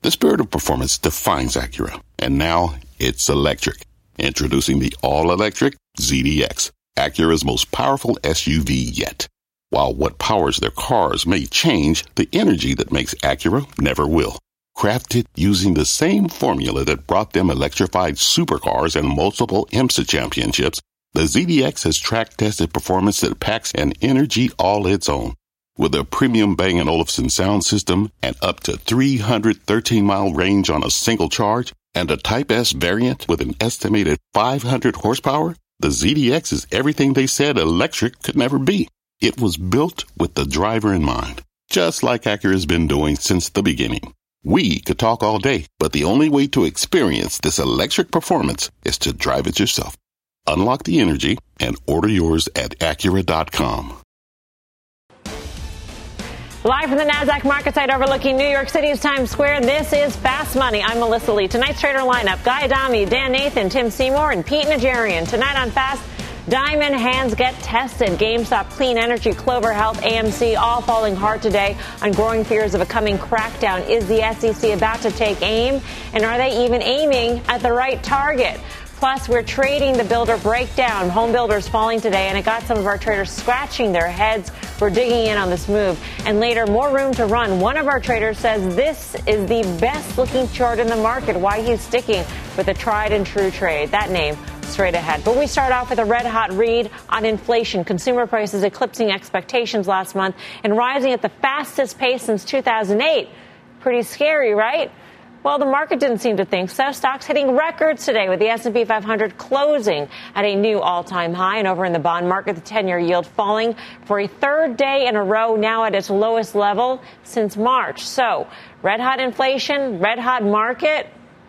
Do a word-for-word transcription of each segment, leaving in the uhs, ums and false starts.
The spirit of performance defines Acura, and now it's electric. Introducing the all-electric Z D X, Acura's most powerful S U V yet. While what powers their cars may change, the energy that makes Acura never will. Crafted using the same formula that brought them electrified supercars and multiple IMSA championships, the Z D X has track-tested performance that packs an energy all its own. With a premium Bang and Olufsen sound system and up to three hundred thirteen mile range on a single charge, and a Type S variant with an estimated five hundred horsepower, the Z D X is everything they said electric could never be. It was built with the driver in mind, just like Acura's been doing since the beginning. We could talk all day, but the only way to experience this electric performance is to drive it yourself. Unlock the energy and order yours at Acura dot com. Live from the NASDAQ market site overlooking New York City's Times Square, this is Fast Money. I'm Melissa Lee. Tonight's trader lineup, Guy Adami, Dan Nathan, Tim Seymour, and Pete Najarian. Tonight on Fast, diamond hands get tested. GameStop, Clean Energy, Clover Health, A M C, all falling hard today on growing fears of a coming crackdown. Is the S E C about to take aim? And are they even aiming at the right target? Plus, we're trading the builder breakdown. Home builders falling today, and it got some of our traders scratching their heads. We're digging in on this move. And later, more room to run. One of our traders says this is the best-looking chart in the market, why he's sticking with a tried-and-true trade. That name straight ahead. But we start off with a red-hot read on inflation. Consumer prices eclipsing expectations last month and rising at the fastest pace since two thousand eight. Pretty scary, right? Well, the market didn't seem to think so. Stocks hitting records today with the S and P five hundred closing at a new all-time high. And over in the bond market, the ten-year yield falling for a third day in a row, now at its lowest level since March. So, red-hot inflation, red-hot market.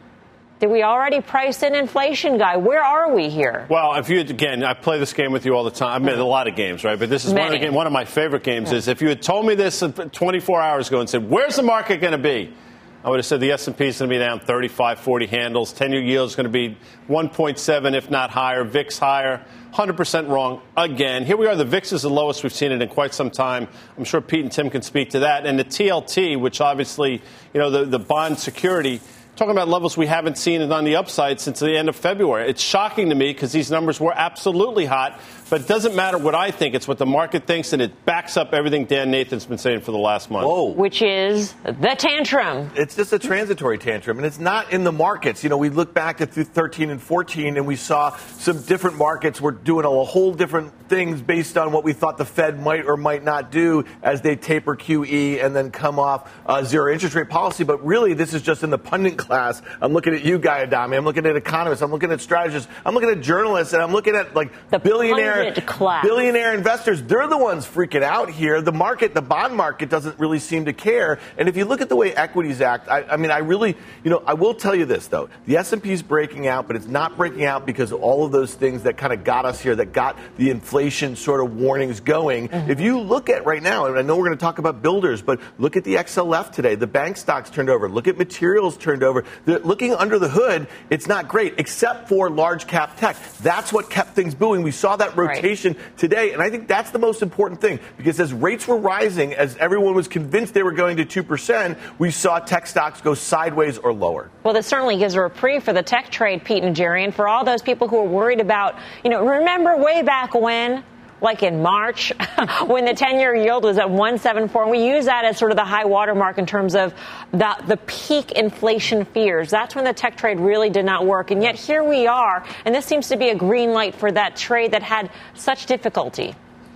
Did we already price in inflation, Guy? Where are we here? Well, if you again, I play this game with you all the time. I've made a lot of games, right? But this is one of, the, one of my favorite games. Yeah. Is if you had told me this twenty-four hours ago and said, "Where's the market going to be?" I would have said the S and P is going to be down thirty-five, forty handles. ten-year yield is going to be one point seven, if not higher. V I X higher. one hundred percent wrong again. Here we are. The V I X is the lowest we've seen it in quite some time. I'm sure Pete and Tim can speak to that. And the T L T, which obviously, you know, the, the bond security, talking about levels we haven't seen on the upside since the end of February. It's shocking to me because these numbers were absolutely hot. But it doesn't matter what I think. It's what the market thinks, and it backs up everything Dan Nathan's been saying for the last month. Whoa. Which is the tantrum. It's just a transitory tantrum, and it's not in the markets. You know, we look back at thirteen and fourteen, and we saw some different markets were doing a whole different things based on what we thought the Fed might or might not do as they taper Q E and then come off uh, zero interest rate policy. But really, this is just in the pundit class. I'm looking at you, Guy Adami. I'm looking at economists. I'm looking at strategists. I'm looking at journalists, and I'm looking at, like, the billionaire class. Billionaire investors. They're the ones freaking out here. The market, the bond market doesn't really seem to care. And if you look at the way equities act, I, I mean, I really, you know, I will tell you this, though. The S and P is breaking out, but it's not breaking out because of all of those things that kind of got us here, that got the inflation sort of warnings going. Mm-hmm. If you look at right now, and I know we're going to talk about builders, but look at the X L F today. The bank stocks turned over. Look at materials turned over. The, looking under the hood, it's not great, except for large cap tech. That's what kept things booming. We saw that rotation right today, and I think that's the most important thing, because as rates were rising, as everyone was convinced they were going to two percent, we saw tech stocks go sideways or lower. Well, this certainly gives a reprieve for the tech trade, Pete and Jerry, and for all those people who are worried about, you know, remember way back when, like in March, when the ten-year yield was at one point seven four, and we use that as sort of the high watermark in terms of the, the peak inflation fears. That's when the tech trade really did not work. And yet here we are, and this seems to be a green light for that trade that had such difficulty.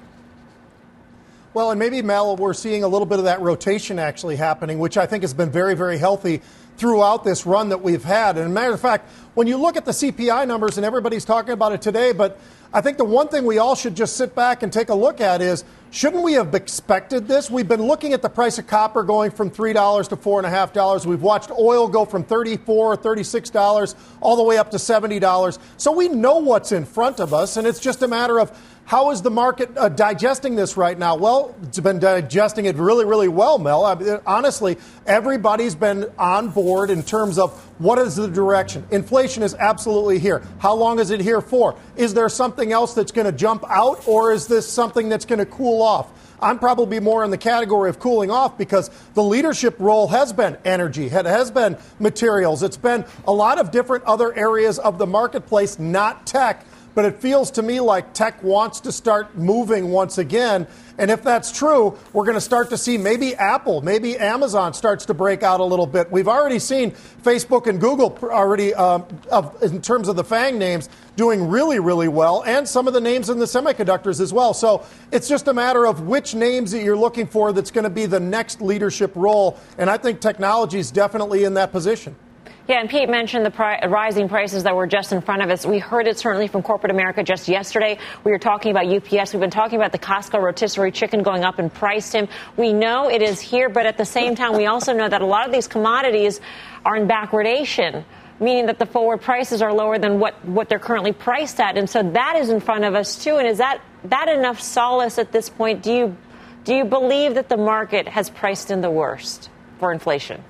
Well, and maybe, Mel, we're seeing a little bit of that rotation actually happening, which I think has been very, very healthy throughout this run that we've had. And as a matter of fact, when you look at the C P I numbers, and everybody's talking about it today, but I think the one thing we all should just sit back and take a look at is, shouldn't we have expected this? We've been looking at the price of copper going from three dollars to four dollars and five cents. We've watched oil go from thirty-four dollars, thirty-six dollars all the way up to seventy dollars. So we know what's in front of us, and it's just a matter of how is the market uh, digesting this right now? Well, it's been digesting it really, really well, Mel. I mean, honestly, everybody's been on board in terms of what is the direction. Inflation is absolutely here. How long is it here for? Is there something else that's going to jump out, or is this something that's going to cool off? I'm probably more in the category of cooling off because the leadership role has been energy, it has been materials. It's been a lot of different other areas of the marketplace, not tech. But it feels to me like tech wants to start moving once again. And if that's true, we're going to start to see maybe Apple, maybe Amazon starts to break out a little bit. We've already seen Facebook and Google already, um, of, in terms of the FANG names, doing really, really well, and some of the names in the semiconductors as well. So it's just a matter of which names that you're looking for that's going to be the next leadership role. And I think technology is definitely in that position. Yeah, and Pete mentioned the pri- rising prices that were just in front of us. We heard it certainly from corporate America just yesterday. We were talking about U P S. We've been talking about the Costco rotisserie chicken going up in price, Tim. We know it is here, but at the same time, we also know that a lot of these commodities are in backwardation, meaning that the forward prices are lower than what, what they're currently priced at. And so that is in front of us, too. And is that, that enough solace at this point? Do you, do you believe that the market has priced in the worst for inflation?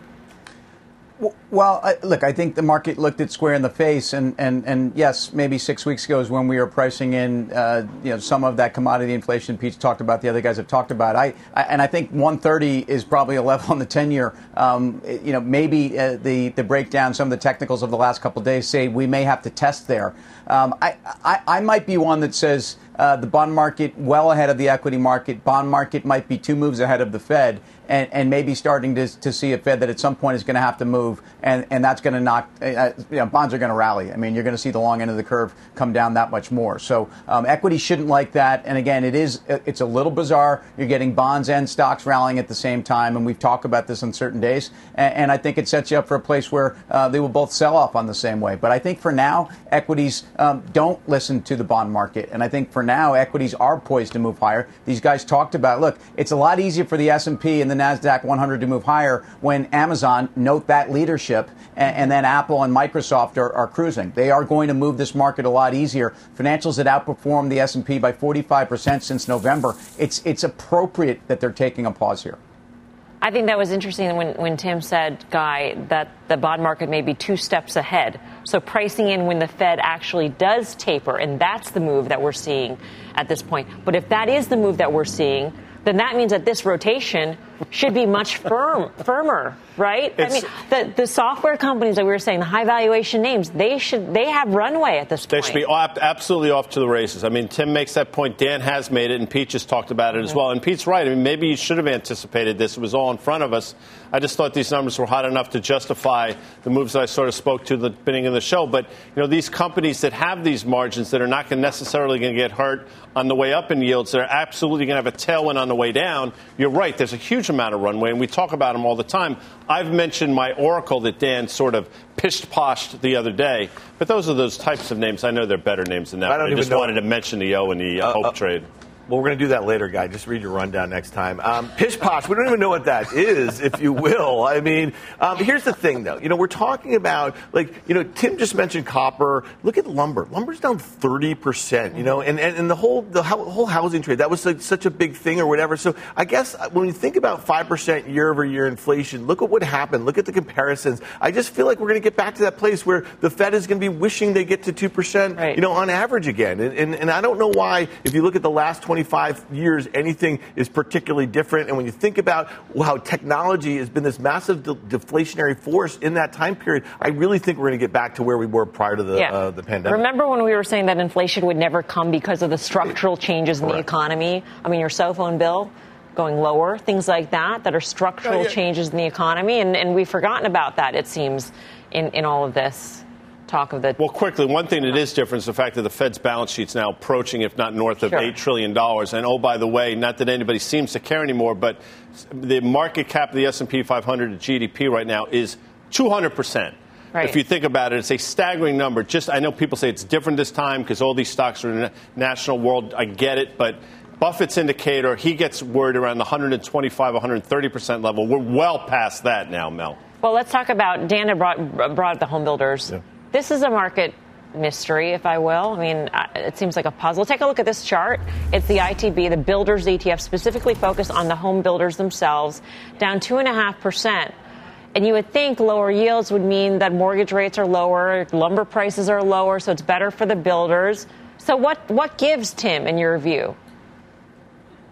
Well, I, look, I think the market looked it square in the face, and, and, and yes, maybe six weeks ago is when we were pricing in, uh, you know, some of that commodity inflation Pete's talked about, the other guys have talked about. I, I and I think one thirty is probably a level on the ten-year. Um, you know, maybe uh, the the breakdown, some of the technicals of the last couple of days say we may have to test there. Um, I, I I might be one that says uh, the bond market well ahead of the equity market. Bond market might be two moves ahead of the Fed. And, and maybe starting to, to see a Fed that at some point is going to have to move, and, and that's going to knock, uh, you know, bonds are going to rally. I mean, you're going to see the long end of the curve come down that much more. So um, equity shouldn't like that. And again, it is, it's a little bizarre. You're getting bonds and stocks rallying at the same time, and we've talked about this on certain days. And, and I think it sets you up for a place where uh, they will both sell off on the same way. But I think for now, equities um, don't listen to the bond market. And I think for now, equities are poised to move higher. These guys talked about, look, it's a lot easier for the S and P and the NASDAQ one hundred to move higher when Amazon, note that leadership, and, and then Apple and Microsoft are, are cruising. They are going to move this market a lot easier. Financials that outperformed the S and P by forty-five percent since November. It's it's appropriate that they're taking a pause here. I think that was interesting when, when Tim said, Guy, that the bond market may be two steps ahead. So pricing in when the Fed actually does taper, and that's the move that we're seeing at this point. But if that is the move that we're seeing, then that means that this rotation should be much firm, firmer, right? It's, I mean, the, the software companies that we were saying, the high valuation names, they should they have runway at this point. They should be absolutely off to the races. I mean, Tim makes that point. Dan has made it, and Pete just talked about it as well. And Pete's right. I mean, maybe you should have anticipated this. It was all in front of us. I just thought these numbers were hot enough to justify the moves that I sort of spoke to at the beginning of the show. But, you know, these companies that have these margins that are not gonna necessarily going to get hurt on the way up in yields, they're absolutely going to have a tailwind on the way down. You're right. There's a huge amount of runway, and we talk about them all the time. I've mentioned my Oracle that Dan sort of pished-poshed the other day. But those are those types of names. I know they're better names than that. I, don't but I just wanted to mention the O and the uh, Hope uh, trade. Well, we're going to do that later, Guy. Just read your rundown next time. Um, pish posh, we don't even know what that is, if you will. I mean, um, here's the thing, though. You know, we're talking about, like, you know, Tim just mentioned copper. Look at lumber. Lumber's down thirty percent, you know, and, and, and the whole the whole housing trade, that was like such a big thing or whatever. So I guess when you think about five percent year-over-year inflation, look at what happened. Look at the comparisons. I just feel like we're going to get back to that place where the Fed is going to be wishing they get to two percent, right, you know, on average again. And, and, and I don't know why, if you look at the last twenty twenty-five years, anything is particularly different. And when you think about how technology has been this massive de- deflationary force in that time period, I really think we're going to get back to where we were prior to the, yeah. uh, the pandemic. Remember when we were saying that inflation would never come because of the structural changes in Correct. the economy? I mean, your cell phone bill going lower, things like that, that are structural oh, yeah. changes in the economy. And, and we've forgotten about that, it seems, in, in all of this. Talk of the well, quickly, one thing that is different is the fact that the Fed's balance sheet's now approaching, if not north of sure. eight trillion dollars. And, oh, by the way, not that anybody seems to care anymore, but the market cap of the S and P five hundred to G D P right now is two hundred percent. Right. If you think about it, it's a staggering number. Just I know people say it's different this time because all these stocks are in the national world. I get it, but Buffett's indicator, he gets worried around the one hundred twenty-five, one hundred thirty percent level. We're well past that now, Mel. Well, let's talk about, Dan brought, brought the home builders. Yeah. This is a market mystery, if I will. I mean, it seems like a puzzle. Take a look at this chart. It's the I T B, the builders E T F, specifically focused on the home builders themselves, down two point five percent. And you would think lower yields would mean that mortgage rates are lower, lumber prices are lower, so it's better for the builders. So what, what gives, Tim, in your view?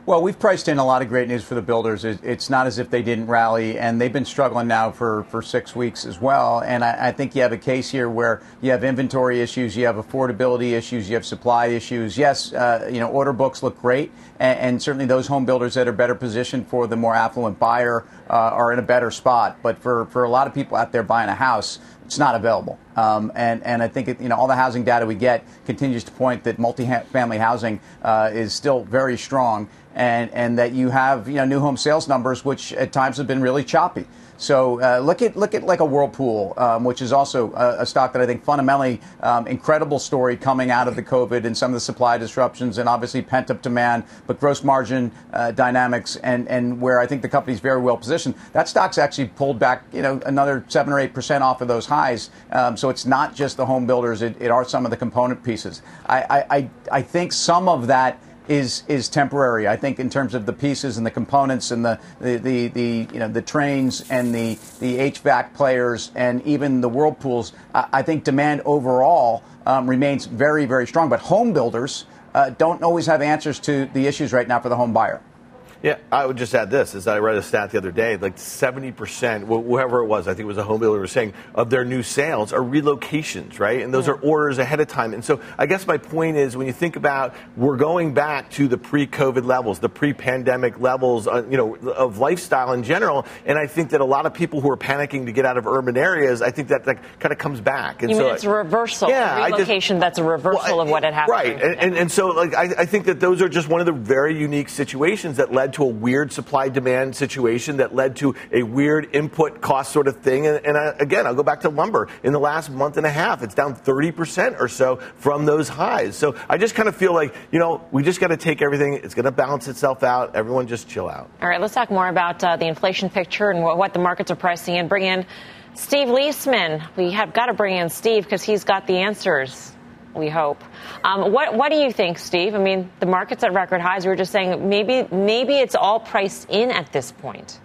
Well, we've priced in a lot of great news for the builders. It, it's not as if they didn't rally, and they've been struggling now for, for six weeks as well. And I, I think you have a case here where you have inventory issues, you have affordability issues, you have supply issues. Yes, uh, you know, order books look great, and, and certainly those home builders that are better positioned for the more affluent buyer uh, are in a better spot. But for, for a lot of people out there buying a house, it's not available. Um, and, and I think, it, you know, all the housing data we get continues to point that multifamily housing uh, is still very strong, and, and that you have, you know, new home sales numbers, which at times have been really choppy. So uh, look at look at like a Whirlpool, um, which is also a, a stock that I think fundamentally um, incredible story coming out of the COVID and some of the supply disruptions and obviously pent up demand, but gross margin uh, dynamics and, and where I think the company's very well positioned. That stock's actually pulled back, you know, another seven or eight percent off of those highs. Um, so it's not just the home builders; it, it are some of the component pieces. I I, I, I think some of that is is temporary. I think in terms of the pieces and the components and the the, the, the you know the trains and the, the H V A C players and even the Whirlpools, I, I think demand overall um, remains very, very strong. But home builders uh, don't always have answers to the issues right now for the home buyer. Yeah, I would just add this, is I read a stat the other day, like seventy percent, whoever it was, I think it was a home builder was saying, of their new sales are relocations, right? And those yeah. are orders ahead of time. And so I guess my point is, when you think about, we're going back to the pre-COVID levels, the pre-pandemic levels, uh, you know, of lifestyle in general. And I think that a lot of people who are panicking to get out of urban areas, I think that, that kind of comes back. And you so mean it's a reversal, yeah, relocation, just, that's a reversal well, of what had happened. Right. And, and, and so like I, I think that those are just one of the very unique situations that led to a weird supply-demand situation that led to a weird input cost sort of thing. And, and I, again, I'll go back to lumber. In the last month and a half, it's down thirty percent or so from those highs. So I just kind of feel like, you know, we just got to take everything. It's going to balance itself out. Everyone just chill out. All right, let's talk more about uh, the inflation picture and what, what the markets are pricing in. Bring in Steve Leisman. We have got to bring in Steve because he's got the answers. We hope. Um, what what do you think, Steve? I mean, the market's at record highs. We were just saying maybe maybe it's all priced in at this point.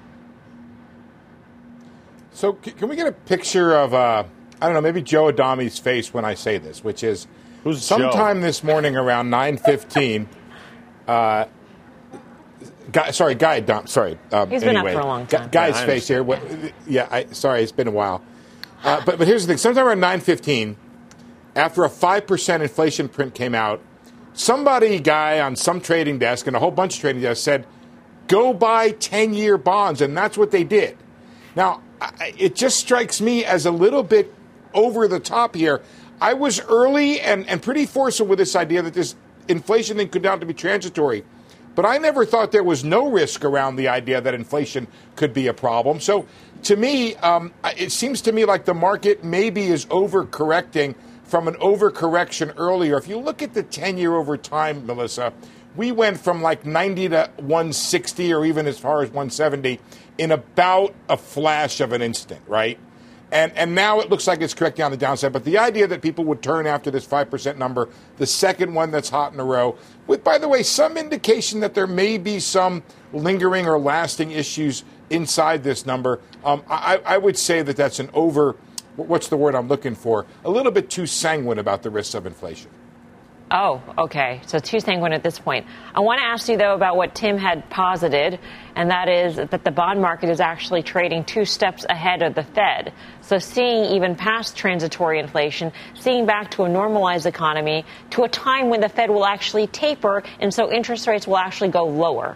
So can we get a picture of, uh, I don't know, maybe Joe Adami's face when I say this, which is Who's sometime Joe? This morning around nine fifteen. uh, Guy, sorry, Guy Adam. Sorry. Um, He's been anyway, up for a long time. Guy's yeah, face here. What, yeah, I, sorry, it's been a while. Uh, but but here's the thing. Sometime around nine fifteen. After a five percent inflation print came out, somebody, guy on some trading desk and a whole bunch of trading desks said, go buy ten-year bonds, and that's what they did. Now, it just strikes me as a little bit over the top here. I was early and, and pretty forceful with this idea that this inflation thing could down to be transitory, but I never thought there was no risk around the idea that inflation could be a problem. So to me, um, it seems to me like the market maybe is overcorrecting from an overcorrection earlier. If you look at the ten-year over time, Melissa, we went from like ninety to one sixty or even as far as one seventy in about a flash of an instant, right? And and now it looks like it's correcting on the downside. But the idea that people would turn after this five percent number, the second one that's hot in a row, with, by the way, some indication that there may be some lingering or lasting issues inside this number, um, I, I would say that that's an over... What's the word I'm looking for? A little bit too sanguine about the risks of inflation. Oh, okay. So too sanguine at this point. I want to ask you, though, about what Tim had posited, and that is that the bond market is actually trading two steps ahead of the Fed. So seeing even past transitory inflation, seeing back to a normalized economy, to a time when the Fed will actually taper, and so interest rates will actually go lower.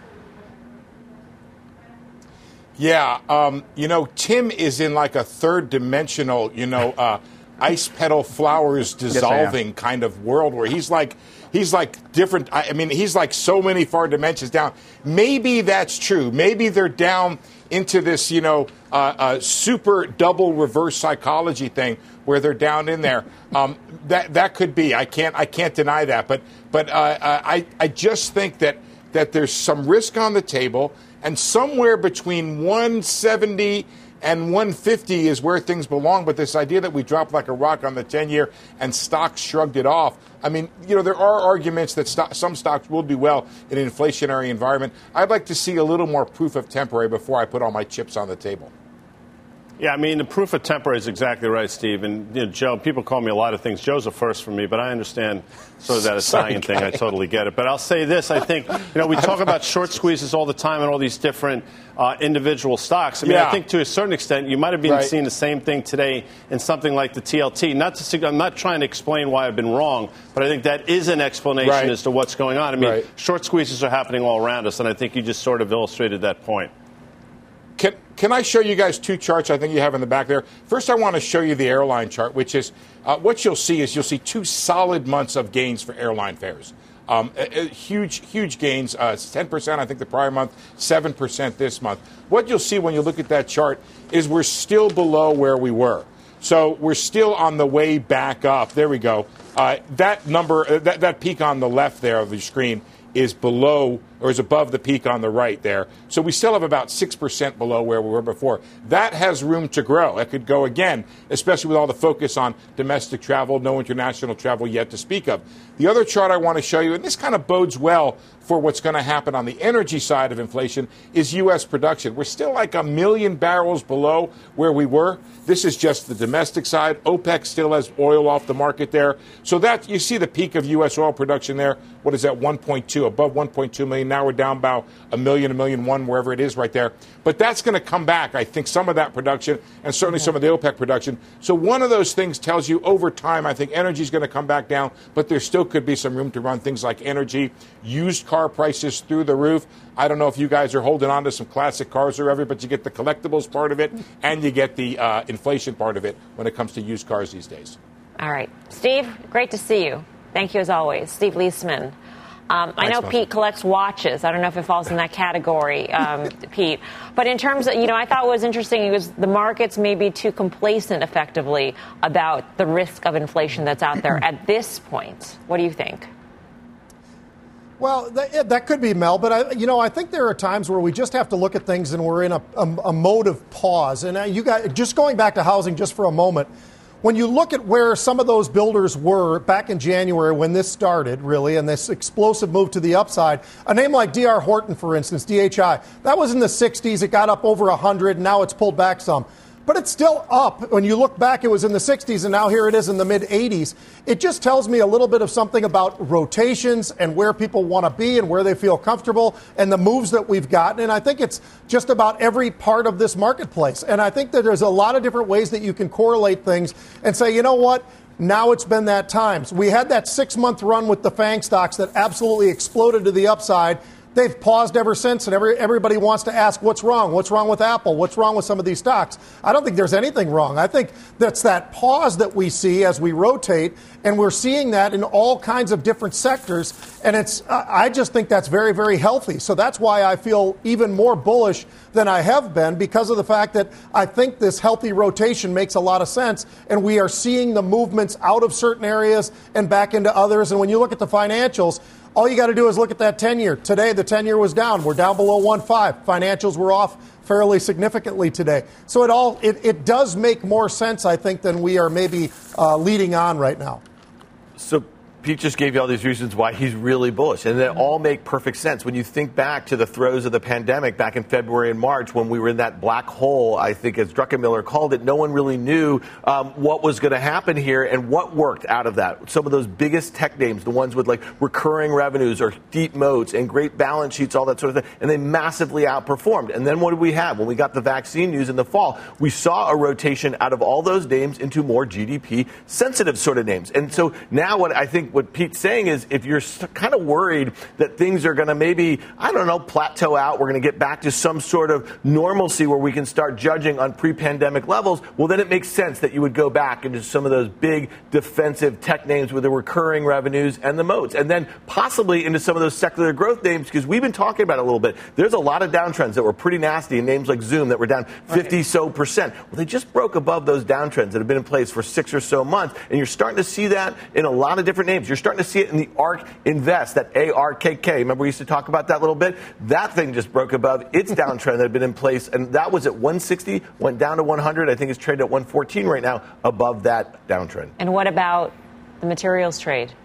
Yeah, um, you know, Tim is in like a third dimensional, you know, uh, ice petal flowers dissolving yes, kind of world where he's like, he's like different. I mean, he's like so many far dimensions down. Maybe that's true. Maybe they're down into this, you know, uh, uh, super double reverse psychology thing where they're down in there. Um, that that could be. I can't I can't deny that. But but uh, I I just think that that there's some risk on the table. And somewhere between one seventy and one fifty is where things belong. But this idea that we dropped like a rock on the ten-year and stocks shrugged it off. I mean, you know, there are arguments that st- some stocks will do well in an inflationary environment. I'd like to see a little more proof of temporary before I put all my chips on the table. Yeah, I mean, the proof of temper is exactly right, Steve. And, you know, Joe, people call me a lot of things. Joe's a first for me, but I understand sort of that Italian thing. I totally get it. But I'll say this. I think, you know, we talk about short squeezes all the time and all these different uh, individual stocks. I mean, yeah. I think to a certain extent, you might have been right. seeing the same thing today in something like the T L T. Not to, I'm not trying to explain why I've been wrong, but I think that is an explanation right. as to what's going on. I mean, right. short squeezes are happening all around us, and I think you just sort of illustrated that point. Can, can I show you guys two charts I think you have in the back there? First, I want to show you the airline chart, which is uh, what you'll see is you'll see two solid months of gains for airline fares. Um, a, a huge, huge gains, uh, ten percent I think the prior month, seven percent this month. What you'll see when you look at that chart is we're still below where we were. So we're still on the way back up. There we go. Uh, that number, uh, that, that peak on the left there of the screen is below or is above the peak on the right there. So we still have about six percent below where we were before. That has room to grow. It could go again, especially with all the focus on domestic travel, no international travel yet to speak of. The other chart I want to show you, and this kind of bodes well for what's going to happen on the energy side of inflation, is U S production. We're still like a million barrels below where we were. This is just the domestic side. OPEC still has oil off the market there. So that you see the peak of U S oil production there. What is that, one point two, above one point two million. Now we're down about a million, a million one, wherever it is right there. But that's going to come back, I think, some of that production and certainly some of the OPEC production. So one of those things tells you over time, I think energy is going to come back down, but there still could be some room to run things like energy, used car prices through the roof. I don't know if you guys are holding on to some classic cars or ever, but you get the collectibles part of it and you get the uh, inflation part of it when it comes to used cars these days. All right. Steve, great to see you. Thank you as always. Steve Leisman. Um, I know Pete collects watches. I don't know if it falls in that category, um, Pete. But in terms of, you know, I thought what was interesting was the markets may be too complacent effectively about the risk of inflation that's out there at this point. What do you think? Well, that, that could be, Mel, but I, you know, I think there are times where we just have to look at things and we're in a, a, a mode of pause. And you got just going back to housing just for a moment. When you look at where some of those builders were back in January when this started, really, and this explosive move to the upside, a name like D R Horton, for instance, D H I, that was in the sixties. It got up over one hundred, and now it's pulled back some. But it's still up. When you look back, it was in the sixties, and now here it is in the mid-eighties. It just tells me a little bit of something about rotations and where people want to be and where they feel comfortable and the moves that we've gotten. And I think it's just about every part of this marketplace. And I think that there's a lot of different ways that you can correlate things and say, you know what? Now it's been that time. So we had that six-month run with the FANG stocks that absolutely exploded to the upside. They've paused ever since, and every, everybody wants to ask what's wrong. What's wrong with Apple? What's wrong with some of these stocks? I don't think there's anything wrong. I think that's that pause that we see as we rotate, and we're seeing that in all kinds of different sectors, and it's. I just think that's very, very healthy. So that's why I feel even more bullish than I have been, because of the fact that I think this healthy rotation makes a lot of sense, and we are seeing the movements out of certain areas and back into others. And when you look at the financials, all you got to do is look at that ten-year. Today, the ten-year was down. We're down below one point five. Financials were off fairly significantly today. So it all it, it does make more sense, I think, than we are maybe uh, leading on right now. So Pete just gave you all these reasons why he's really bullish, and they all make perfect sense. When you think back to the throes of the pandemic back in February and March, when we were in that black hole, I think as Druckenmiller called it, no one really knew um, what was going to happen here and what worked out of that. Some of those biggest tech names, the ones with like recurring revenues or deep moats and great balance sheets, all that sort of thing, and they massively outperformed. And then what did we have? When we got the vaccine news in the fall, we saw a rotation out of all those names into more G D P-sensitive sort of names. And so now what I think what Pete's saying is if you're kind of worried that things are going to maybe, I don't know, plateau out, we're going to get back to some sort of normalcy where we can start judging on pre-pandemic levels, well, then it makes sense that you would go back into some of those big defensive tech names with the recurring revenues and the moats, and then possibly into some of those secular growth names, because we've been talking about it a little bit. There's a lot of downtrends that were pretty nasty in names like Zoom that were down fifty so percent. Well, they just broke above those downtrends that have been in place for six or so months, and you're starting to see that in a lot of different names. You're starting to see it in the ARK Invest, that A R K K. Remember we used to talk about that a little bit? That thing just broke above its downtrend that had been in place, and that was at one sixty, went down to one hundred. I think it's traded at one fourteen right now, above that downtrend. And what about the materials trade?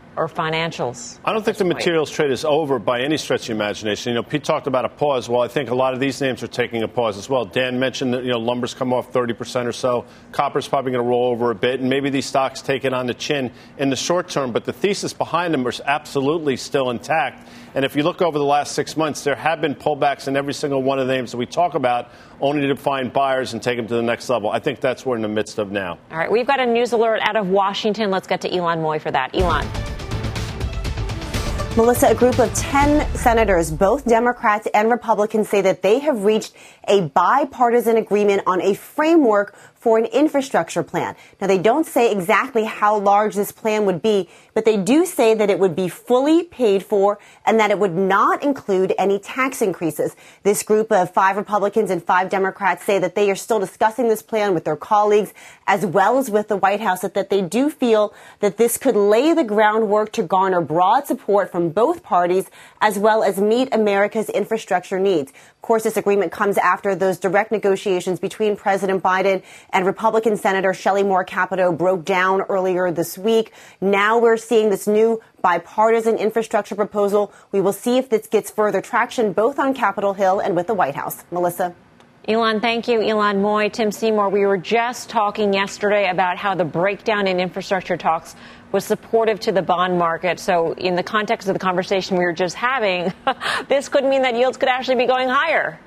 or financials? I don't think the materials trade is over by any stretch of the imagination. You know, Pete talked about a pause. Well, I think a lot of these names are taking a pause as well. Dan mentioned that, you know, lumber's come off thirty percent or so. Copper's probably going to roll over a bit, and maybe these stocks take it on the chin in the short term. But the thesis behind them is absolutely still intact. And if you look over the last six months, there have been pullbacks in every single one of the names that we talk about, only to find buyers and take them to the next level. I think that's what we're in the midst of now. All right, we've got a news alert out of Washington. Let's get to Elon Moy for that. Elon. Melissa, a group of ten senators, both Democrats and Republicans, say that they have reached a bipartisan agreement on a framework for an infrastructure plan. Now, they don't say exactly how large this plan would be, but they do say that it would be fully paid for and that it would not include any tax increases. This group of five Republicans and five Democrats say that they are still discussing this plan with their colleagues as well as with the White House, that, that they do feel that this could lay the groundwork to garner broad support from both parties as well as meet America's infrastructure needs. Of course, this agreement comes after those direct negotiations between President Biden and Republican Senator Shelley Moore Capito broke down earlier this week. Now we're seeing this new bipartisan infrastructure proposal. We will see if this gets further traction both on Capitol Hill and with the White House. Melissa. Elon, thank you. Elon Moy, Tim Seymour. We were just talking yesterday about how the breakdown in infrastructure talks was supportive to the bond market. So in the context of the conversation we were just having, this could mean that yields could actually be going higher.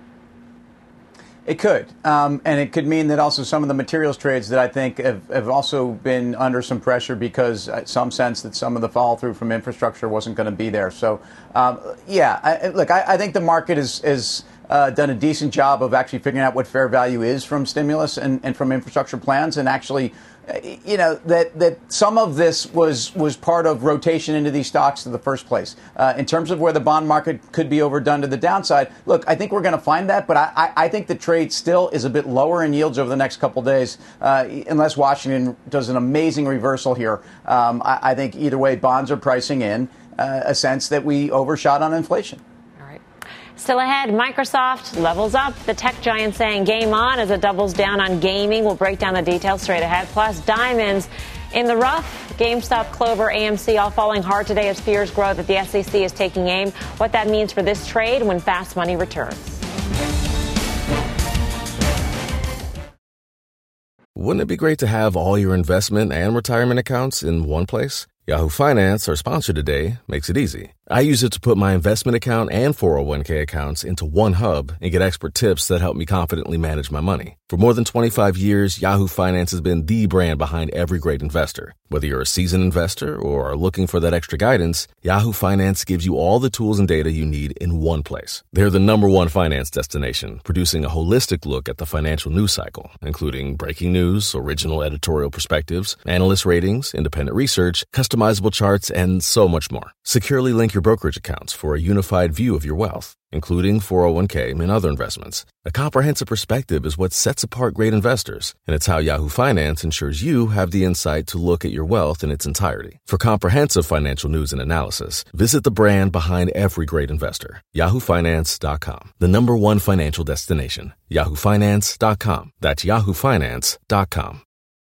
It could. Um, and it could mean that also some of the materials trades that I think have, have also been under some pressure because uh, some sense that some of the follow through from infrastructure wasn't going to be there. So, um, yeah, I, look, I, I think the market is, is uh, done a decent job of actually figuring out what fair value is from stimulus and, and from infrastructure plans, and actually, you know, that, that some of this was was part of rotation into these stocks in the first place. Uh, in terms of where the bond market could be overdone to the downside, look, I think we're going to find that, but I, I, I think the trade still is a bit lower in yields over the next couple of days, uh, unless Washington does an amazing reversal here. Um, I, I think either way, bonds are pricing in uh, a sense that we overshot on inflation. Still ahead, Microsoft levels up. The tech giant saying game on as it doubles down on gaming. We'll break down the details straight ahead. Plus, diamonds in the rough. GameStop, Clover, A M C all falling hard today as fears grow that the S E C is taking aim. What that means for this trade when fast money returns. Wouldn't it be great to have all your investment and retirement accounts in one place? Yahoo Finance, our sponsor today, makes it easy. I use it to put my investment account and four oh one k accounts into one hub and get expert tips that help me confidently manage my money. For more than twenty-five years, Yahoo Finance has been the brand behind every great investor. Whether you're a seasoned investor or are looking for that extra guidance, Yahoo Finance gives you all the tools and data you need in one place. They're the number one finance destination, producing a holistic look at the financial news cycle, including breaking news, original editorial perspectives, analyst ratings, independent research, customizable charts, and so much more. Securely link your brokerage accounts for a unified view of your wealth, including four oh one k and other investments. A comprehensive perspective is what sets apart great investors, and it's how Yahoo Finance ensures you have the insight to look at your wealth in its entirety. For comprehensive financial news and analysis, visit the brand behind every great investor, yahoo finance dot com, the number one financial destination, yahoo finance dot com. That's yahoo finance dot com.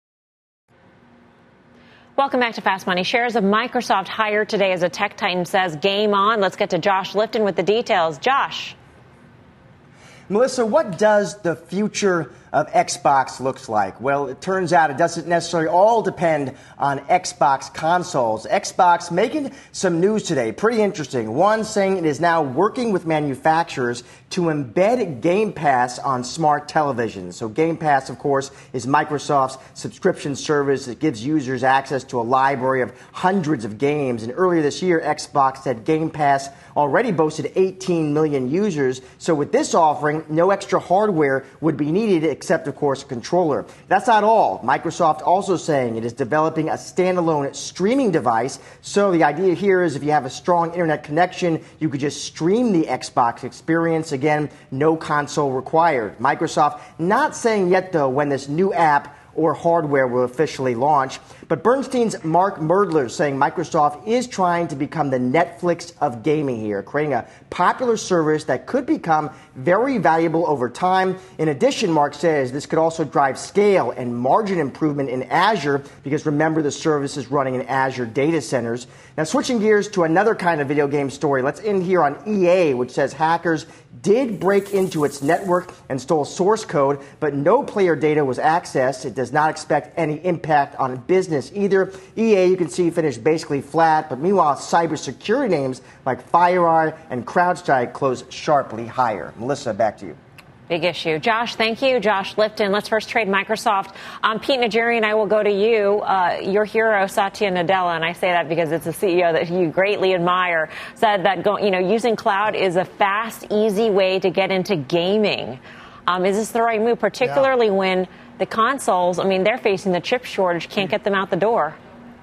Welcome back to Fast Money. Shares of Microsoft higher today as a tech titan says game on. Let's get to Josh Lifton with the details. Josh. Melissa, what does the future of Xbox looks like? Well, it turns out it doesn't necessarily all depend on Xbox consoles. Xbox making some news today, pretty interesting. One saying it is now working with manufacturers to embed Game Pass on smart televisions. So Game Pass, of course, is Microsoft's subscription service that gives users access to a library of hundreds of games. And earlier this year, Xbox said Game Pass already boasted eighteen million users. So with this offering, no extra hardware would be needed except, of course, a controller. That's not all. Microsoft also saying it is developing a standalone streaming device. So the idea here is if you have a strong internet connection, you could just stream the Xbox experience. Again, no console required. Microsoft not saying yet, though, when this new app or hardware will officially launch. But Bernstein's Mark Merdler is saying Microsoft is trying to become the Netflix of gaming here, creating a popular service that could become very valuable over time. In addition, Mark says this could also drive scale and margin improvement in Azure, because remember, the service is running in Azure data centers. Now, switching gears to another kind of video game story, let's end here on E A, which says hackers did break into its network and stole source code, but no player data was accessed. It does not expect any impact on business either. E A, you can see, finished basically flat, but meanwhile, cybersecurity names like FireEye and CrowdStrike closed sharply higher. Melissa, back to you. Big issue. Josh, thank you. Josh Lipton. Let's first trade Microsoft. Um, Pete Najarian, I will go to you. Uh, your hero, Satya Nadella, and I say that because it's a C E O that you greatly admire, said that go, you know, using cloud is a fast, easy way to get into gaming. Um, is this the right move, particularly yeah. when the consoles, I mean, they're facing the chip shortage, can't get them out the door?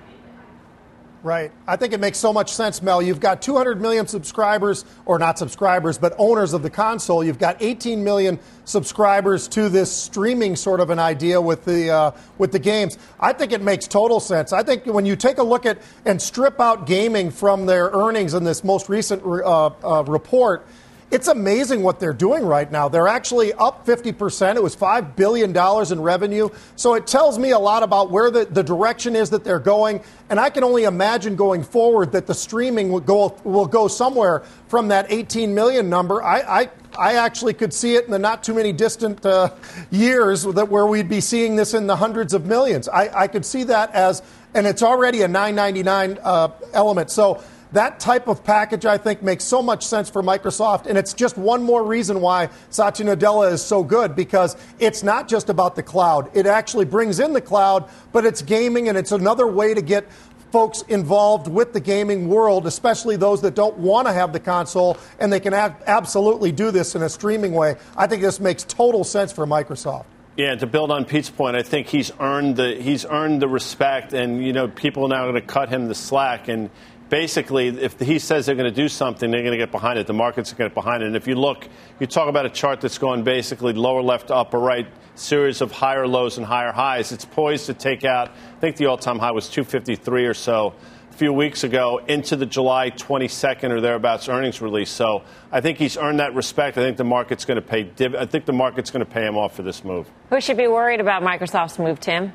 Right. I think it makes so much sense, Mel. You've got two hundred million subscribers, or not subscribers, but owners of the console. You've got eighteen million subscribers to this streaming sort of an idea with the uh, with the games. I think it makes total sense. I think when you take a look at and strip out gaming from their earnings in this most recent uh, uh, report, it's amazing what they're doing right now. They're actually up fifty percent. It was five billion dollars in revenue. So it tells me a lot about where the, the direction is that they're going. And I can only imagine going forward that the streaming will go will go somewhere from that eighteen million number. I, I, I actually could see it in the not too many distant uh, years that where we'd be seeing this in the hundreds of millions. I, I could see that as, and it's already a nine ninety-nine uh, element. So that type of package, I think, makes so much sense for Microsoft, and it's just one more reason why Satya Nadella is so good, because it's not just about the cloud. It actually brings in the cloud, but it's gaming, and it's another way to get folks involved with the gaming world, especially those that don't want to have the console, and they can ab- absolutely do this in a streaming way. I think this makes total sense for Microsoft. Yeah, to build on Pete's point, I think he's earned the he's earned the respect, and you know, people are now going to cut him the slack. And basically, if he says they're going to do something, they're going to get behind it. The market's going to get behind it. And if you look, you talk about a chart that's going basically lower left, upper right, series of higher lows and higher highs. It's poised to take out, I think the all-time high was two fifty-three or so a few weeks ago, into the July twenty-second or thereabouts earnings release. So I think he's earned that respect. I think the market's going to pay div- I think the market's going to pay him off for this move. Who should be worried about Microsoft's move, Tim?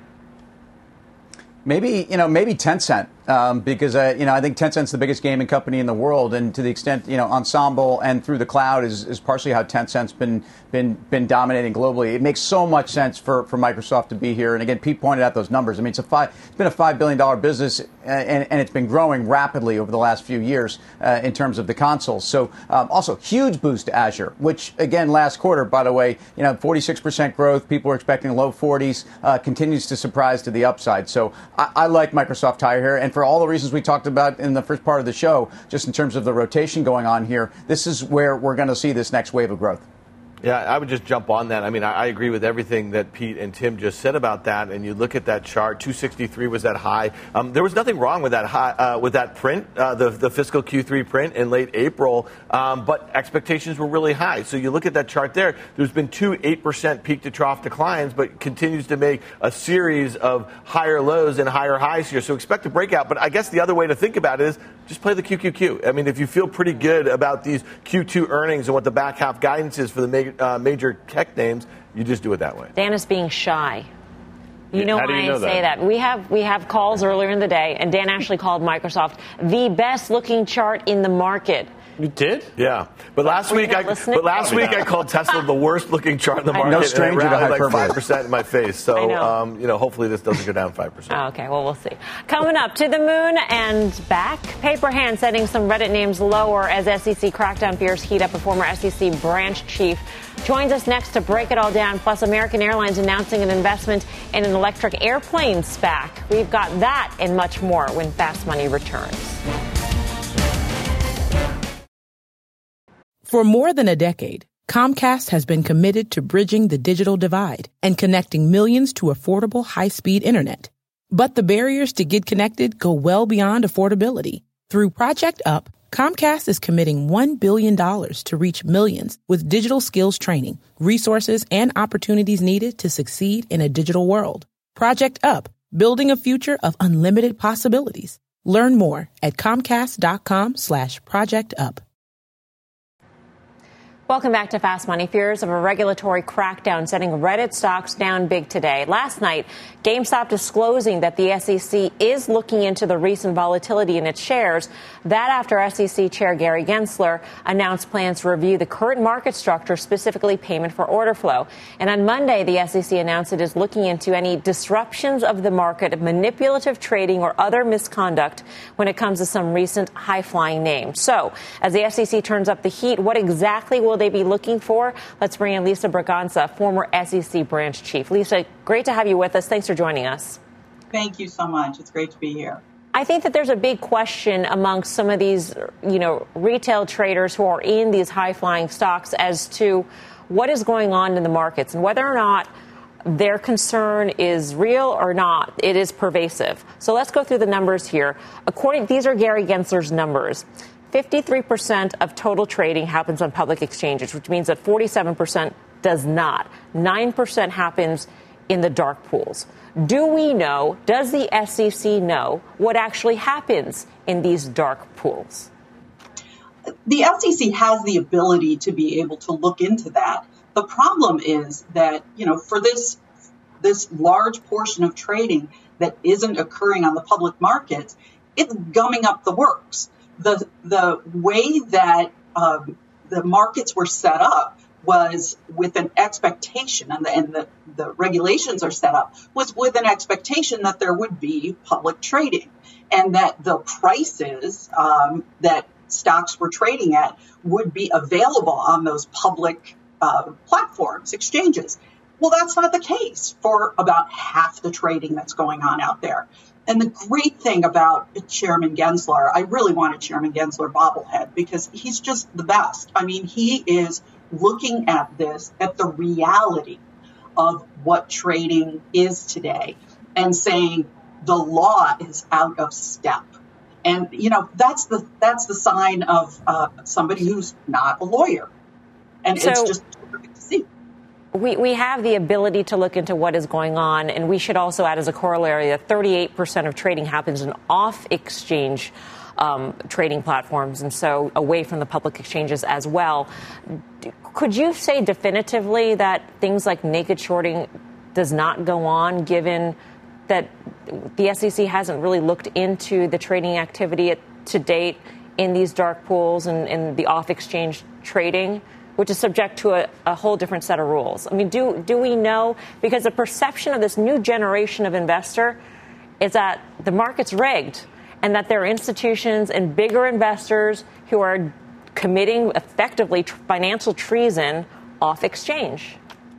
Maybe, you know, maybe Tencent, um, because, uh, you know, I think Tencent's the biggest gaming company in the world. And to the extent, you know, Ensemble and through the cloud is, is partially how Tencent's been been been dominating globally. It makes so much sense for, for Microsoft to be here. And again, Pete pointed out those numbers. I mean, it's a five, it's been a five billion dollars business, and, and it's been growing rapidly over the last few years uh, in terms of the consoles. So um, also huge boost to Azure, which again, last quarter, by the way, you know, forty-six percent growth. People are expecting low forties, uh, continues to surprise to the upside. So I, I like Microsoft higher here. And for all the reasons we talked about in the first part of the show, just in terms of the rotation going on here, this is where we're going to see this next wave of growth. Yeah, I would just jump on that. I mean, I, I agree with everything that Pete and Tim just said about that. And you look at that chart, two sixty-three was that high. Um, there was nothing wrong with that high, uh, with that print, uh, the, the fiscal Q three print in late April, um, but expectations were really high. So you look at that chart there, there's been two eight percent peak to trough declines, but continues to make a series of higher lows and higher highs here. So expect a breakout. But I guess the other way to think about it is just play the Q Q Q. I mean, if you feel pretty good about these Q two earnings and what the back half guidance is for the major Uh, major tech names, you just do it that way. Dan is being shy. You know How do why you know I say that? that? We have we have calls earlier in the day, and Dan actually called Microsoft the best looking chart in the market. You did? Yeah, but last Were you week not I listening? but last week I called Tesla the worst looking chart in the market. No stranger and it to rallied like hyperbole. five percent in my face. I So know. um, you know, hopefully this doesn't go down five percent. Oh, okay, well, we'll see. Coming up, to the moon and back. Paper hand setting some Reddit names lower as S E C crackdown fears heat up. A former S E C branch chief joins us next to break it all down. Plus, American Airlines announcing an investment in an electric airplane SPAC. We've got that and much more when Fast Money returns. For more than a decade, Comcast has been committed to bridging the digital divide and connecting millions to affordable high-speed internet. But the barriers to get connected go well beyond affordability. Through Project Up, Comcast is committing one billion dollars to reach millions with digital skills training, resources, and opportunities needed to succeed in a digital world. Project Up, building a future of unlimited possibilities. Learn more at comcast.com slash project up. Welcome back to Fast Money. Fears of a regulatory crackdown sending Reddit stocks down big today. Last night, GameStop disclosing that the S E C is looking into the recent volatility in its shares. That after S E C Chair Gary Gensler announced plans to review the current market structure, specifically payment for order flow. And on Monday, the S E C announced it is looking into any disruptions of the market, manipulative trading, or other misconduct when it comes to some recent high-flying names. So, as the S E C turns up the heat, what exactly will they be looking for? Let's bring in Lisa Braganza, former S E C branch chief. Lisa, great to have you with us. Thanks for joining us. Thank you so much. It's great to be here. I think that there's a big question amongst some of these, you know, retail traders who are in these high-flying stocks as to what is going on in the markets and whether or not their concern is real or not. It is pervasive. So let's go through the numbers here. According, these are Gary Gensler's numbers. fifty-three percent of total trading happens on public exchanges, which means that forty-seven percent does not. nine percent happens in the dark pools. Do we know, does the S E C know what actually happens in these dark pools? The S E C has the ability to be able to look into that. The problem is that, you know, for this this large portion of trading that isn't occurring on the public markets, it's gumming up the works. The the way that um, the markets were set up was with an expectation, and the, and the, the regulations are set up, was with an expectation that there would be public trading and that the prices um, that stocks were trading at would be available on those public uh, platforms, exchanges. Well, that's not the case for about half the trading that's going on out there. And the great thing about Chairman Gensler, I really want a Chairman Gensler bobblehead because he's just the best. I mean, he is looking at this, at the reality of what trading is today and saying the law is out of step. And, you know, that's the that's the sign of uh, somebody who's not a lawyer. And so, it's just terrific to see. We, we have the ability to look into what is going on, and we should also add as a corollary that thirty-eight percent of trading happens in off-exchange um, trading platforms, and so away from the public exchanges as well. Could you say definitively that things like naked shorting does not go on, given that the S E C hasn't really looked into the trading activity to date in these dark pools and, and the off-exchange trading, which is subject to a, a whole different set of rules? I mean, do do we know? Because the perception of this new generation of investor is that the market's rigged and that there are institutions and bigger investors who are committing effectively financial treason off exchange.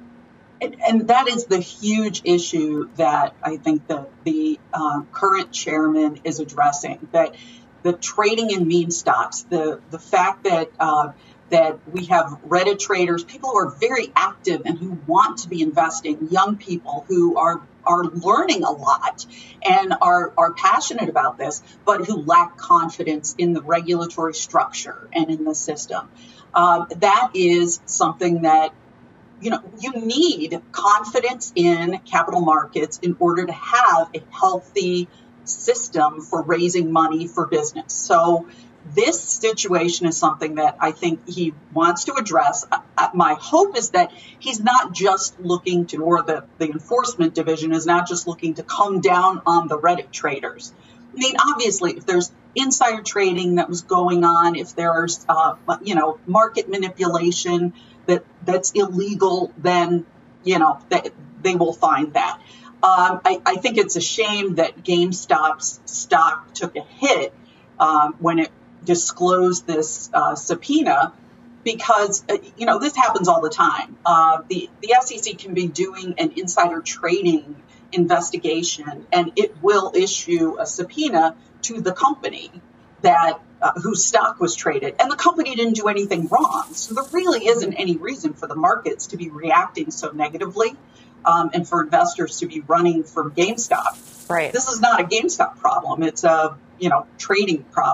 And, and that is the huge issue that I think that the uh, current chairman is addressing, that the trading in meme stocks, the, the fact that uh, that we have Reddit traders, people who are very active and who want to be investing, young people who are are learning a lot and are, are passionate about this, but who lack confidence in the regulatory structure and in the system. Uh, that is something that, you know, you need confidence in capital markets in order to have a healthy system for raising money for business. So this situation is something that I think he wants to address. Uh, my hope is that he's not just looking to, or the, the enforcement division is not just looking to come down on the Reddit traders. I mean, obviously, if there's insider trading that was going on, if there's, uh, you know, market manipulation that that's illegal, then, you know, they, they will find that. Um, I, I think it's a shame that GameStop's stock took a hit um, when it disclosed this uh, subpoena, because, uh, you know, this happens all the time. Uh, the, the S E C can be doing an insider trading investigation, and it will issue a subpoena to the company that uh, whose stock was traded, and the company didn't do anything wrong. So there really isn't any reason for the markets to be reacting so negatively, um, and for investors to be running from GameStop. Right. This is not a GameStop problem. It's a, you know, trading problem.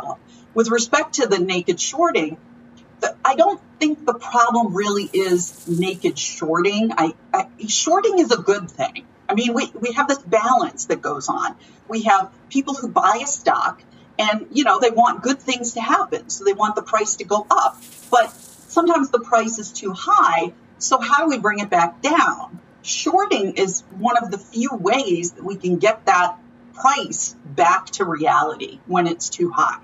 with respect to the naked shorting, I don't think the problem really is naked shorting. I, I, shorting is a good thing. I mean, we, we have this balance that goes on. We have people who buy a stock and, you know, they want good things to happen. So they want the price to go up. But sometimes the price is too high. So how do we bring it back down? Shorting is one of the few ways that we can get that price back to reality when it's too high.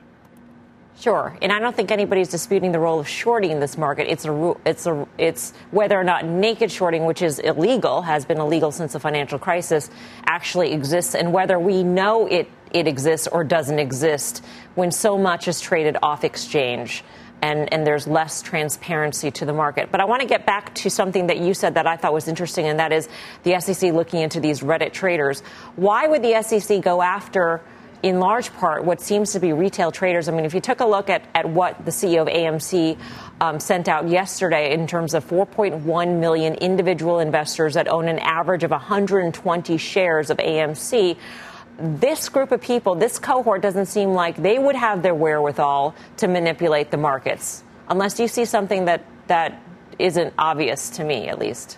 Sure, and I don't think anybody's disputing the role of shorting in this market. It's a, it's a, it's whether or not naked shorting, which is illegal, has been illegal since the financial crisis, actually exists, and whether we know it it exists or doesn't exist when so much is traded off exchange and and there's less transparency to the market. But I want to get back to something that you said that I thought was interesting, and that is the S E C looking into these Reddit traders. Why would the S E C go after, in large part, what seems to be retail traders? I mean, if you took a look at, at what the C E O of A M C um, sent out yesterday in terms of four point one million individual investors that own an average of one hundred twenty shares of A M C, this group of people, this cohort doesn't seem like they would have their wherewithal to manipulate the markets, unless you see something that, that isn't obvious to me, at least.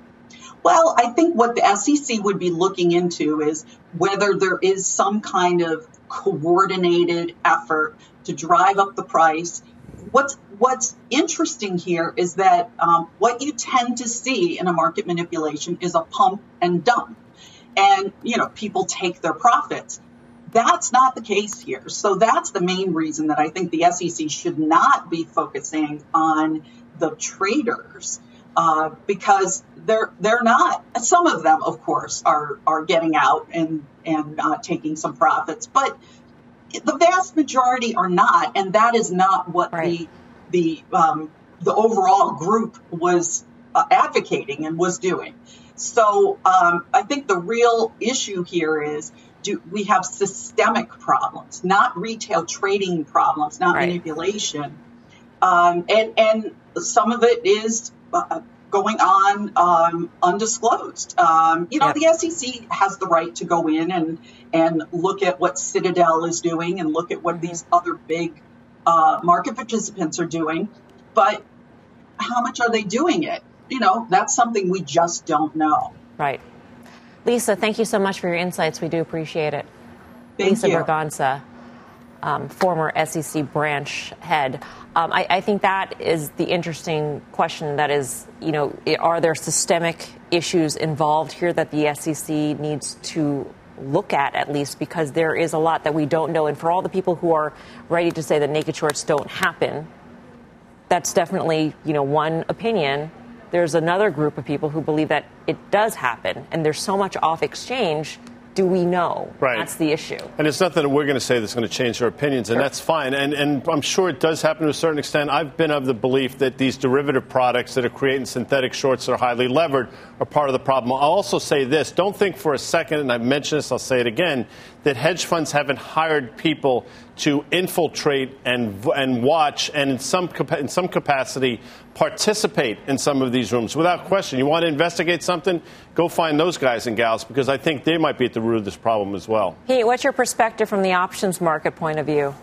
Well, I think what the S E C would be looking into is whether there is some kind of coordinated effort to drive up the price. What's what's interesting here is that um, what you tend to see in a market manipulation is a pump and dump. And, you know, people take their profits. That's not the case here. So that's the main reason that I think the S E C should not be focusing on the traders. Uh, because they're they're not. Some of them, of course, are are getting out and and uh, taking some profits, but the vast majority are not, and that is not what right. the the um, the overall group was uh, advocating and was doing. So um, I think the real issue here is: do we have systemic problems, not retail trading problems, not right. manipulation, um, and and some of it is Uh, going on um, undisclosed. Um, you know, yeah. the S E C has the right to go in and and look at what Citadel is doing and look at what these other big uh, market participants are doing. But how much are they doing it? You know, that's something we just don't know. Right. Lisa, thank you so much for your insights. We do appreciate it. Thank Lisa you. Berganza, um, former S E C branch head. Um, I, I think that is the interesting question. That is, you know, are there systemic issues involved here that the S E C needs to look at, at least, because there is a lot that we don't know. And for all the people who are ready to say that naked shorts don't happen, that's definitely, you know, one opinion. There's another group of people who believe that it does happen. And there's so much off exchange. Do we know? Right. That's the issue. And it's nothing that we're going to say that's going to change our opinions, and that's fine. And, and I'm sure it does happen to a certain extent. I've been of the belief that these derivative products that are creating synthetic shorts that are highly levered are part of the problem. I'll also say this. Don't think for a second, and I've mentioned this, I'll say it again, that hedge funds haven't hired people to infiltrate and and watch and in some in some capacity participate in some of these rooms. Without question, you want to investigate something, go find those guys and gals, because I think they might be at the root of this problem as well. Pete, what's your perspective from the options market point of view?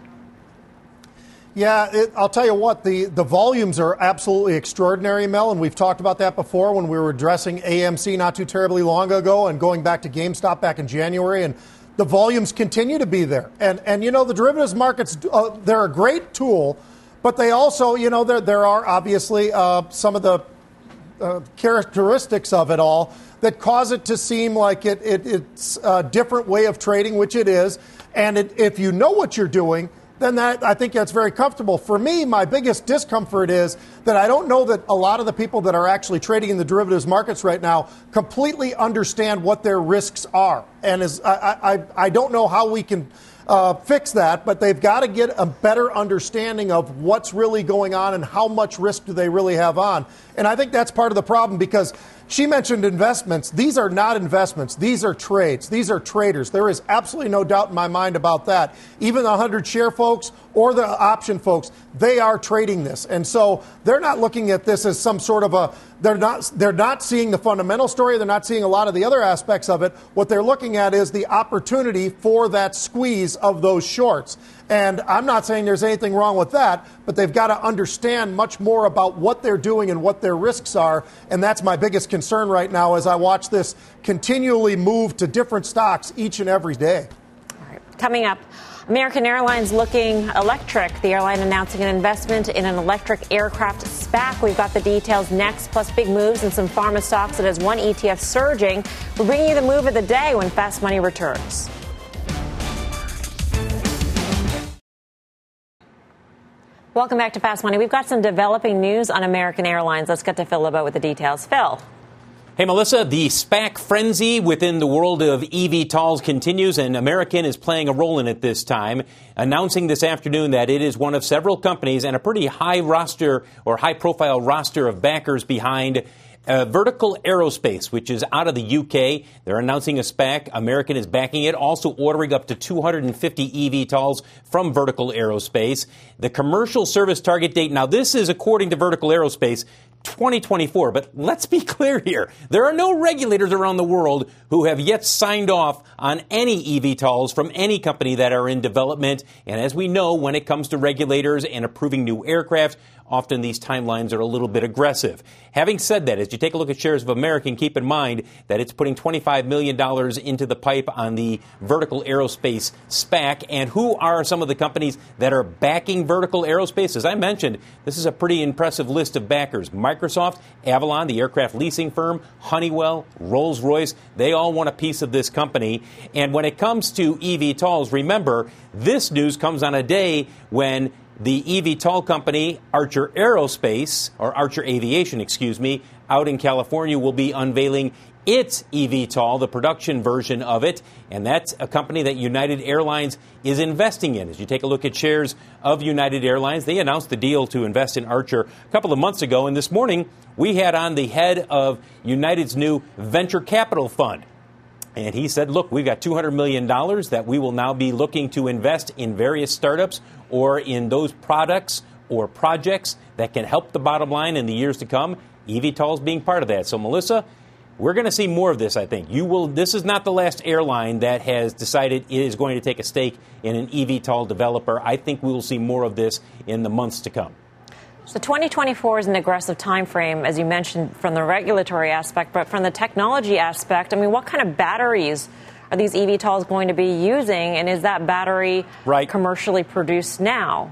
Yeah, it, I'll tell you what, the, the volumes are absolutely extraordinary, Mel, and we've talked about that before when we were addressing A M C not too terribly long ago and going back to GameStop back in January, and the volumes continue to be there. And, and you know, the derivatives markets, uh, they're a great tool, but they also, you know, there, there are obviously uh, some of the uh, characteristics of it all that cause it to seem like it, it it's a different way of trading, which it is. And it, if you know what you're doing, then that I think that's very comfortable. For me, my biggest discomfort is that I don't know that a lot of the people that are actually trading in the derivatives markets right now completely understand what their risks are. And as I, I, I don't know how we can uh, fix that, but they've got to get a better understanding of what's really going on and how much risk do they really have on. And I think that's part of the problem, because she mentioned investments. These are not investments. These are trades. These are traders. There is absolutely no doubt in my mind about that. Even the one hundred share folks or the option folks, they are trading this. And so they're not looking at this as some sort of a, they're not, they're not seeing the fundamental story. They're not seeing a lot of the other aspects of it. What they're looking at is the opportunity for that squeeze of those shorts. And I'm not saying there's anything wrong with that, but they've got to understand much more about what they're doing and what their risks are. And that's my biggest concern right now as I watch this continually move to different stocks each and every day. All right. Coming up, American Airlines looking electric. The airline announcing an investment in an electric aircraft SPAC. We've got the details next, plus big moves in some pharma stocks that has one E T F surging. We're bringing you the move of the day when Fast Money returns. Welcome back to Fast Money. We've got some developing news on American Airlines. Let's get to Phil LeBeau with the details. Phil. Hey, Melissa, the SPAC frenzy within the world of E V TOLs continues, and American is playing a role in it this time, announcing this afternoon that it is one of several companies and a pretty high roster or high-profile roster of backers behind Uh, Vertical Aerospace, which is out of the U K. They're announcing a SPAC. American is backing it, also ordering up to two hundred fifty E V TOLs from Vertical Aerospace. The commercial service target date, now this is according to Vertical Aerospace, twenty twenty-four. But let's be clear here. There are no regulators around the world who have yet signed off on any E V TOLs from any company that are in development. And as we know, when it comes to regulators and approving new aircraft, often these timelines are a little bit aggressive. Having said that, as you take a look at shares of American, keep in mind that it's putting twenty-five million dollars into the pipe on the Vertical Aerospace SPAC. And who are some of the companies that are backing Vertical Aerospace? As I mentioned, this is a pretty impressive list of backers. Microsoft, Avalon, the aircraft leasing firm, Honeywell, Rolls-Royce, they all want a piece of this company. And when it comes to E V TOLs, remember, this news comes on a day when the E V TOL company, Archer Aerospace, or Archer Aviation, excuse me, out in California will be unveiling its E V TOL, the production version of it, and that's a company that United Airlines is investing in. As you take a look at shares of United Airlines, they announced the deal to invest in Archer a couple of months ago, and this morning we had on the head of United's new venture capital fund. And he said, look, we've got two hundred million dollars that we will now be looking to invest in various startups or in those products or projects that can help the bottom line in the years to come. E V TOLs being part of that. So, Melissa, we're going to see more of this, I think. You will. This is not the last airline that has decided it is going to take a stake in an E V TOL developer. I think we will see more of this in the months to come. So twenty twenty-four is an aggressive time frame, as you mentioned, from the regulatory aspect, but from the technology aspect, I mean, what kind of batteries are these E V TOLs going to be using, and is that battery right. commercially produced now?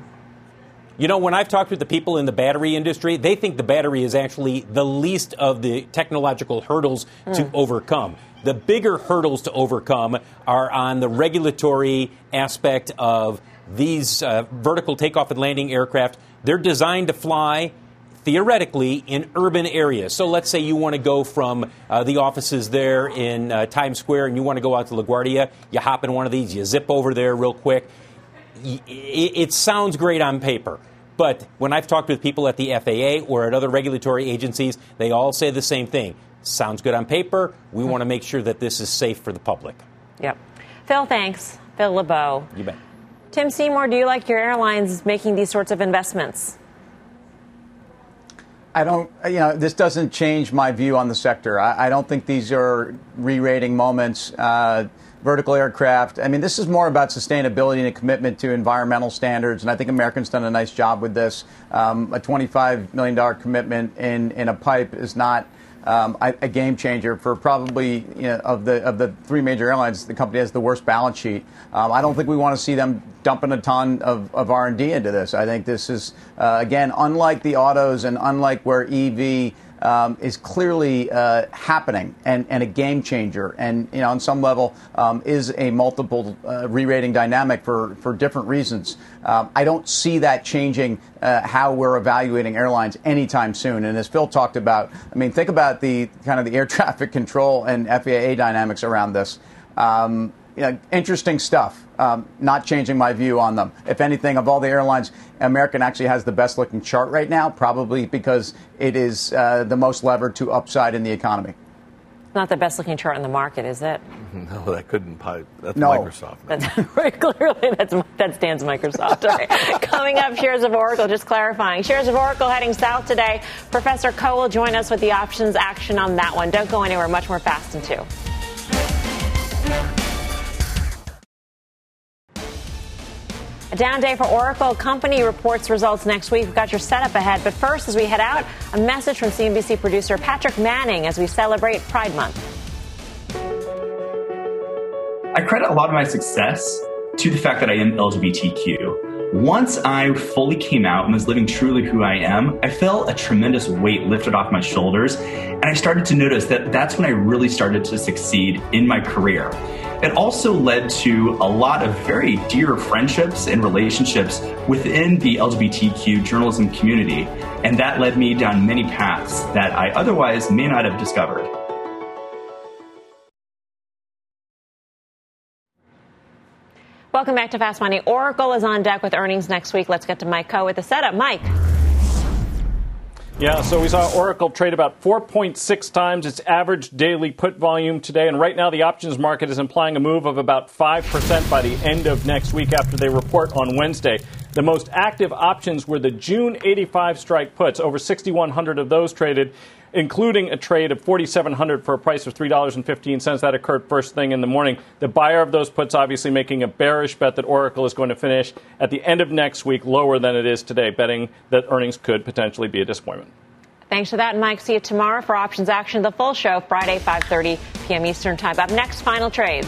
You know, when I've talked with the people in the battery industry, they think the battery is actually the least of the technological hurdles mm. to overcome. The bigger hurdles to overcome are on the regulatory aspect of these uh, vertical takeoff and landing aircraft. They're designed to fly, theoretically, in urban areas. So let's say you want to go from uh, the offices there in uh, Times Square and you want to go out to LaGuardia. You hop in one of these, you zip over there real quick. It, it sounds great on paper. But when I've talked with people at the F A A or at other regulatory agencies, they all say the same thing. Sounds good on paper. We want to make sure that this is safe for the public. Yep. Phil, thanks. Phil LeBeau. You bet. Tim Seymour, do you like your airlines making these sorts of investments? I don't, you know, this doesn't change my view on the sector. I, I don't think these are re-rating moments. Uh, vertical aircraft, I mean, this is more about sustainability and a commitment to environmental standards, and I think American's done a nice job with this. Um, a twenty-five million dollars commitment in, in a pipe is not Um, a game changer for probably, you know, of the of the three major airlines. The company has the worst balance sheet. Um, I don't think we want to see them dumping a ton of, of R and D into this. I think this is, uh, again, unlike the autos and unlike where E V um, is clearly uh, happening and, and a game changer. And, you know, on some level um, is a multiple uh, re-rating dynamic for, for different reasons. Um, I don't see that changing uh, how we're evaluating airlines anytime soon. And as Phil talked about, I mean, think about the kind of the air traffic control and F A A dynamics around this. Um, you know, interesting stuff. Um, not changing my view on them. If anything, of all the airlines, American actually has the best looking chart right now, probably because it is uh, the most levered to upside in the economy. Not the best looking chart in the market, is it? No, that couldn't. Probably, that's no. Microsoft. That's very clearly that's that's Dan's Microsoft. All right. Coming up, shares of Oracle. Just clarifying, shares of Oracle heading south today. Professor Koh will join us with the options action on that one. Don't go anywhere. Much more fast in two. A down day for Oracle. Company reports results next week. We've got your setup ahead. But first, as we head out, a message from C N B C producer Patrick Manning as we celebrate Pride Month. I credit a lot of my success to the fact that I am L G B T Q. Once I fully came out and was living truly who I am, I felt a tremendous weight lifted off my shoulders. And I started to notice that that's when I really started to succeed in my career. It also led to a lot of very dear friendships and relationships within the L G B T Q journalism community. And that led me down many paths that I otherwise may not have discovered. Welcome back to Fast Money. Oracle is on deck with earnings next week. Let's get to Mike Koh with the setup. Mike. Yeah, so we saw Oracle trade about four point six times its average daily put volume today. And right now the options market is implying a move of about five percent by the end of next week after they report on Wednesday. The most active options were the June eighty-five strike puts. Over sixty-one hundred of those traded, including a trade of forty-seven hundred for a price of three dollars and fifteen cents. That occurred first thing in the morning. The buyer of those puts obviously making a bearish bet that Oracle is going to finish at the end of next week lower than it is today, betting that earnings could potentially be a disappointment. Thanks for that, Mike. See you tomorrow for Options Action, the full show, Friday, five thirty p.m. Eastern Time. Up next, final trades.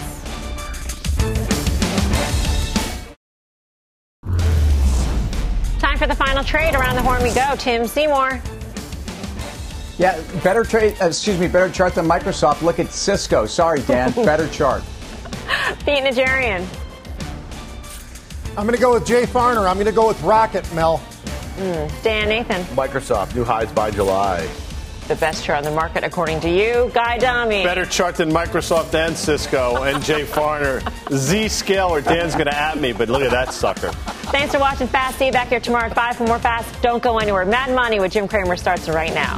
Time for the final trade. Around the horn we go. Tim Seymour. Yeah, better trade, uh, excuse me, better chart than Microsoft. Look at Cisco. Sorry, Dan, better chart. Pete Najarian. I'm going to go with Jay Farner. I'm going to go with Rocket, Mel. Mm. Dan Nathan. Microsoft, new highs by July. The best chart on the market, according to you, Guy Adami. Better chart than Microsoft and Cisco and Jay Farner. Z-scale or Dan's going to at me, but look at that sucker. Thanks for watching Fast. See you back here tomorrow at five for more Fast. Don't go anywhere. Mad Money with Jim Cramer starts right now.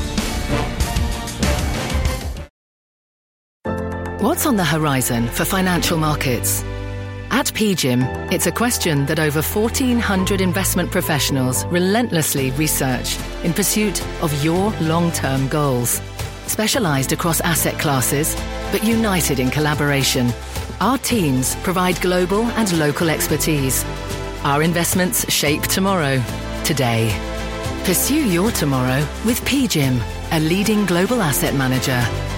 What's on the horizon for financial markets? At P G I M, it's a question that over fourteen hundred investment professionals relentlessly research in pursuit of your long-term goals. Specialized across asset classes, but united in collaboration, our teams provide global and local expertise. Our investments shape tomorrow, today. Pursue your tomorrow with P G I M, a leading global asset manager.